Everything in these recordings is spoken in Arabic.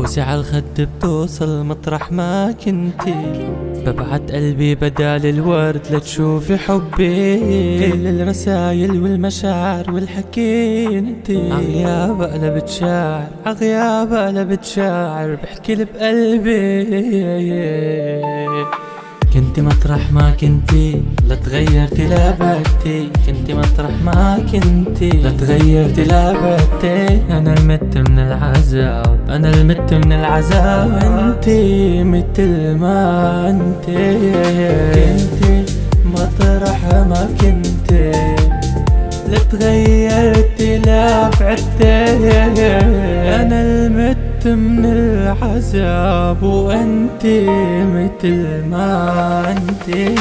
بوسي عالخد بتوصل مطرح ما كنتي، ببعت قلبي بدال الورد لتشوفي حبي. كل الرسايل والمشاعر والحكي انتي، عغياب قلبت شاعر، عغياب قلبت شاعر، بحكي بقلبي. كنتي مطرح ما كنتي لا تغيرتي لا بدتي، كنتي مطرح ما كنتي لا تغيرتي لا بدتي. انا المت من العذاب، انا المت من العذاب، انتي متل ما انتي. كنتي مطرح ما كنتي لا تغيرتي لا بعدتي. انا المت من العذاب وانتي متل ما انتي.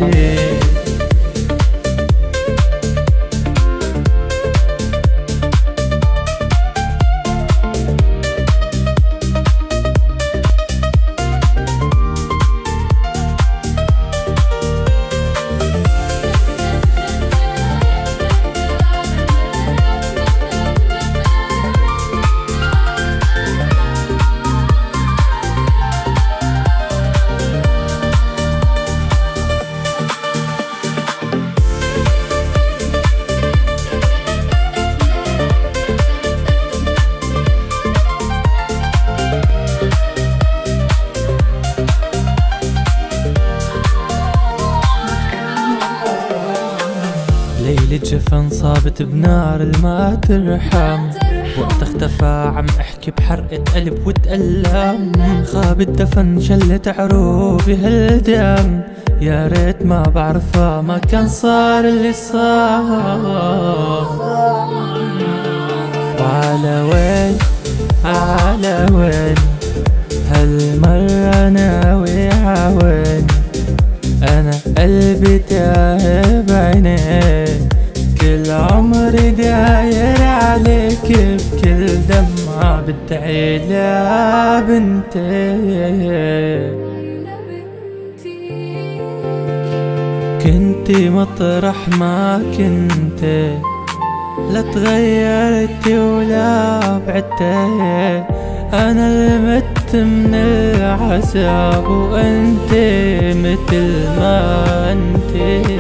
ليلة جفن صابت بنار الما ترحم، وقت اختفى عم احكي بحرقة قلب وتألم. خاب الدفن شلت عروبي هالدم، يا ريت ما بعرفها ما كان صار اللي صار. وعلى وين على وين هالمرة ناوي عوين، أنا قلبي تاهب عينيك، كل عمري داير عليك، بكل دمعة بدعي يا بنتي. كنتي مطرح ما كنتي لا تغيرتي ولا بعدتي. أنا المت من العذاب وأنتي متل ما أنتي.